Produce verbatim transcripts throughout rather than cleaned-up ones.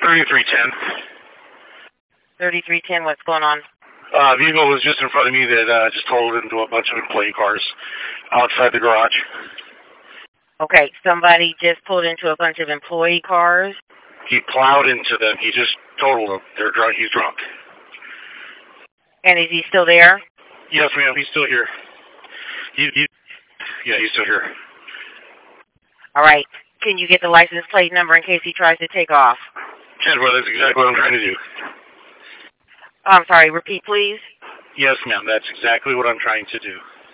thirty-three ten. thirty-three ten, what's going on? Uh, vehicle was just in front of me that uh, just totaled into a bunch of employee cars outside the garage. Okay, somebody just pulled into a bunch of employee cars? He plowed into them. He just totaled them. They're drunk. He's drunk. And is he still there? Yes, ma'am. He's still here. He, he, yeah, he's still here. All right. Can you get the license plate number in case he tries to take off? Ted, well, that's exactly what I'm trying to do. I'm sorry, repeat, please. Yes, ma'am. That's exactly what I'm trying to do.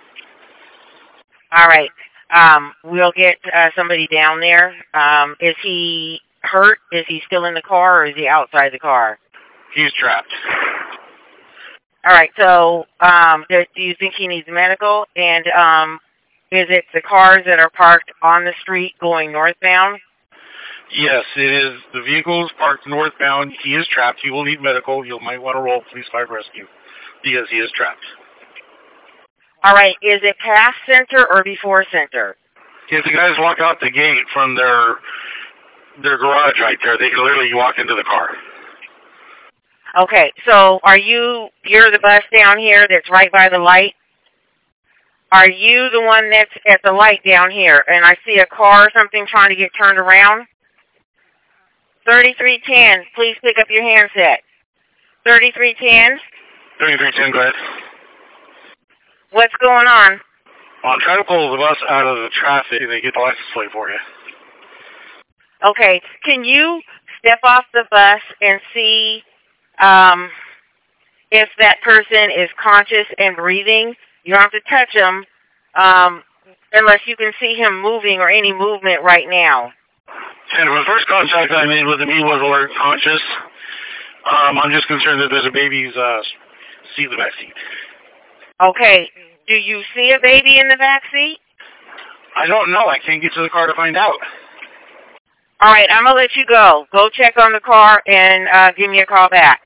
All right. Um, we'll get uh, somebody down there. Um, is he hurt? Is he still in the car, or is he outside the car? He's trapped. All right. So um, do, do you think he needs medical? And um, is it the cars that are parked on the street going northbound? Yes, it is. The vehicle is parked northbound. He is trapped. He will need medical. You might want to roll police fire rescue because he is trapped. All right. Is it past center or before center? If the guys walk out the gate from their their garage right there, they can literally walk into the car. Okay. So are you, you're the bus down here that's right by the light? Are you the one that's at the light down here? And I see a car or something trying to get turned around? thirty-three ten, please pick up your handset. thirty-three ten? thirty-three ten, go ahead. What's going on? Well, I'm trying to pull the bus out of the traffic and they get the license plate for you. Okay, can you step off the bus and see um, if that person is conscious and breathing? You don't have to touch him um, unless you can see him moving or any movement right now. And the first contact I made with him, he was alert and conscious. Um, I'm just concerned that there's a baby's uh, seat in the back seat. Okay. Do you see a baby in the back seat? I don't know. I can't get to the car to find out. All right. I'm going to let you go. Go check on the car and uh, give me a call back.